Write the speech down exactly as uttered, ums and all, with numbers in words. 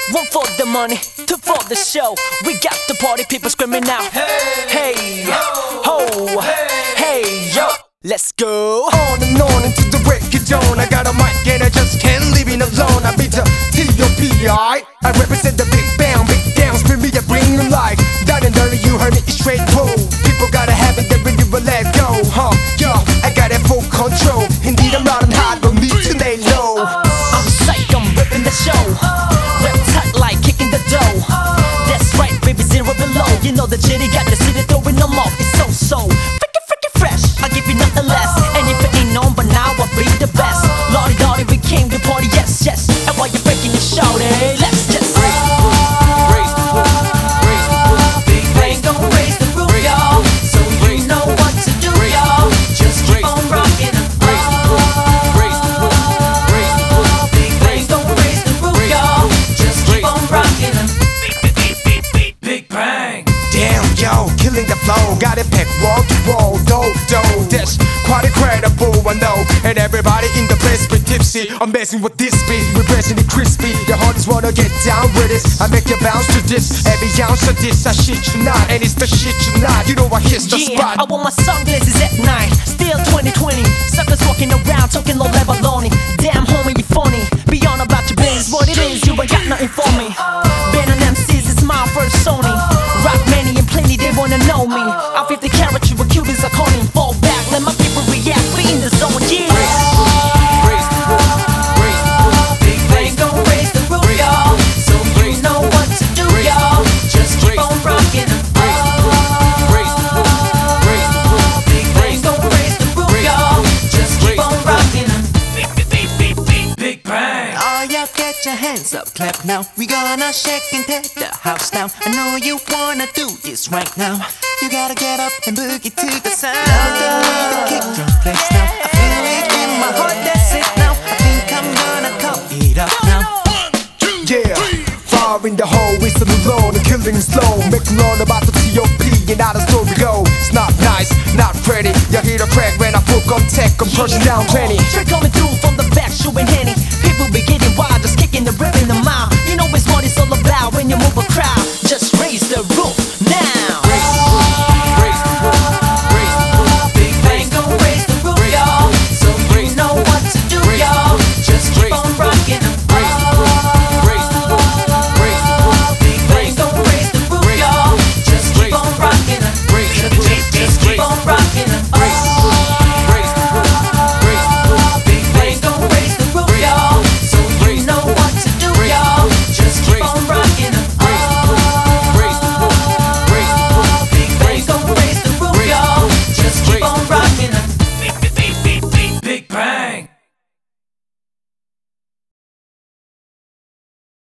One for the money, two for the show. We got the party people screaming out. Hey, hey, ho, hey, yo. Let's go. On and on into the break of dawn. I got a mic and I just can't leave it alone. I beat the T O P, alright? I represent the big bang, big down, spin me, I bring them life. Down and dirty, you heard me, it's straight pull. People gotta have it, they really will let go. Huh, yo, I got it full control. Indeed, I'm not on high, don't need to lay low. I'm psych, I'm ripping the show. Rip tight like kicking the dough. That's right, baby, zero below. You know the jitty got the city throwing them off. It's so, so freaking, freaking fresh. I'll give you nothing less. And if it ain't known by now, I'll be the best. Lordy, lordy, we came to party, yes, yes. And while you're breaking your shout, hey, let's just raise the roof, raise the roof, raise the roof. Big bang gon' raise the roof, y'all. So you know what to do, y'all. Just keep on rockin'. Raise the roof, raise the roof, raise the roof. Big bang gon' raise the roof, y'all. Just keep on rockin'. Big bang. Damn, yo, killing the flow. Got it packed wall to wall, do, do. That's quite incredible, I know. And everybody in the place be tipsy. I'm messing with this beat, we're pressing it crispy. Your hearts wanna get down with it. I make you bounce to this. Every ounce of this, I shit you not. And it's the shit you not. You know I hit the yeah, spot. I want my sunglasses at night. Still twenty twenty. Suckers walking around talking low level baloney. Damn, homie, you funny. Be on about your business, what it is. You ain't got nothing for me. Been on M Cs, it's my first Sony. Rock many and plenty, they wanna know me. I'm fifty carat, you a Cubans are calling. Fall back, let my people react. We in the zone, yeah. Raise the roof, raise the roof, raise the roof. Big bang gon' raise the roof, y'all. So you know what to do, y'all. Just keep on rockin'. Raise the roof, raise the roof, raise the roof. Big bang gon' raise the roof, y'all. Just keep on rockin'. Big, big, big, big, big bang. Oh, y'all get your hands up, clap now. We gonna shake and take the house down. I know you wanna do this right now. You gotta get up and boogie to the sound. Love the way the kick drum plays now. I feel it in my heart, that's it now. I think I'm gonna call it up now. Yeah, fire in the hole, whistle alone, the killing slow. Make them learn about the T O P and how the story go. It's not nice, not pretty. You hear the crack when I full contact, I'm pushing down twenty. Straight coming through from the back, shooting Henny.